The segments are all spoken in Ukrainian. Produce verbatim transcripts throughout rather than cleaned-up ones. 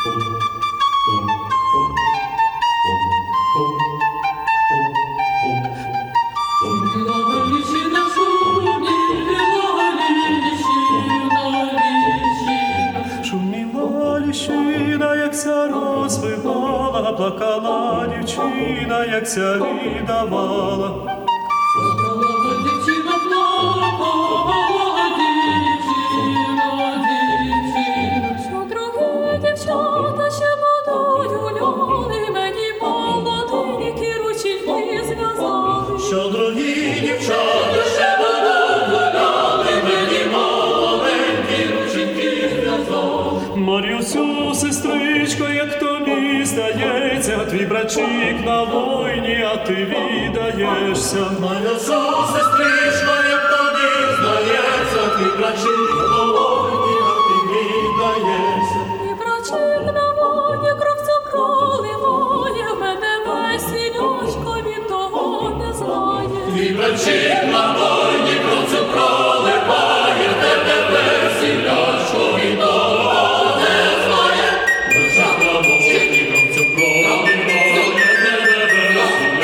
Шуміла ліщина, якся розвивала, плакала дівчина, якся ридавала. Плакала дівчина, плакала дівчина, дівчина. Що другі дівчата ще будуть гуляли, мені молоденькі рученьки зв'язали. Що другі дівчата ще будуть гуляли, мені молоденькі рученьки зв'язали. Мар'юсю, сестричко, як тобі здається, твій брачик на війні, а ти віддаєшся. Мар'юсю, сестричко, як тобі здається, твій брачик на війні, а ти віддаєшся. І брачик на воні кровцю проливає, в мене весілячко від того не знає. Твій брачик на війні кровцю проливає, в тебе весілячко від того не знає. Брачик на війні кровцю проливає, в тебе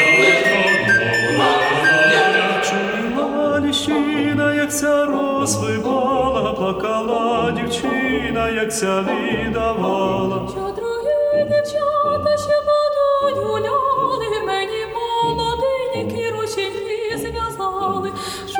весілячко. Чула ліщина, якся розвивала, плакала дівчина, якся віддавала. Що другі дівчата ще будуть гуляли, мені молоденькі рученьки зв'язали.